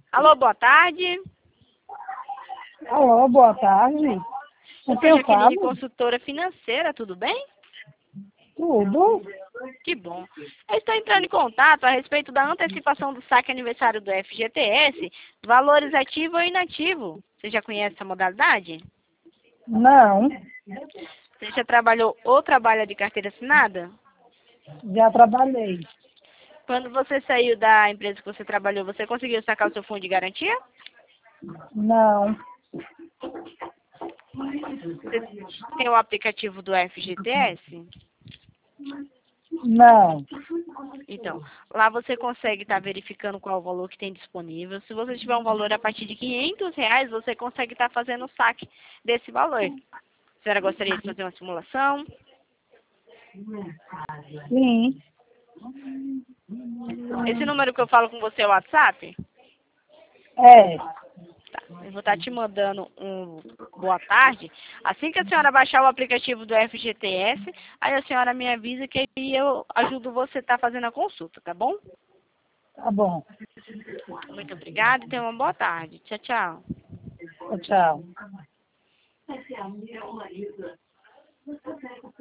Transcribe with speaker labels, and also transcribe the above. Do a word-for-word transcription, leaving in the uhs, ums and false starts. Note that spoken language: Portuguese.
Speaker 1: Alô, boa tarde.
Speaker 2: Alô, boa tarde. Com quem
Speaker 1: Eu sou
Speaker 2: eu
Speaker 1: Jaqueline,
Speaker 2: falo?
Speaker 1: consultora financeira, tudo bem?
Speaker 2: Tudo?
Speaker 1: Que bom. Eu estou entrando em contato a respeito da antecipação do saque aniversário do F G T S, valores ativo ou inativo. Você já conhece essa modalidade?
Speaker 2: Não,
Speaker 1: Você já trabalhou ou trabalha de carteira assinada?
Speaker 2: já trabalhei.
Speaker 1: Quando você saiu da empresa que você trabalhou, você conseguiu sacar o seu fundo de garantia?
Speaker 2: Não,
Speaker 1: Você tem o aplicativo do F G T S?
Speaker 2: não.
Speaker 1: Então, lá você consegue estar verificando qual o valor que tem disponível. Se você tiver um valor a partir de quinhentos reais, você consegue estar fazendo o saque desse valor. A senhora gostaria de fazer uma simulação?
Speaker 2: Sim,
Speaker 1: Esse número que eu falo com você é o WhatsApp?
Speaker 2: é.
Speaker 1: Tá. Eu vou estar te mandando um boa tarde. Assim que a senhora baixar o aplicativo do F G T S, aí a senhora me avisa que aí eu ajudo você a estar fazendo a consulta, tá bom?
Speaker 2: Tá bom.
Speaker 1: Muito obrigada e tenha uma boa tarde. Tchau, tchau.
Speaker 2: Tchau.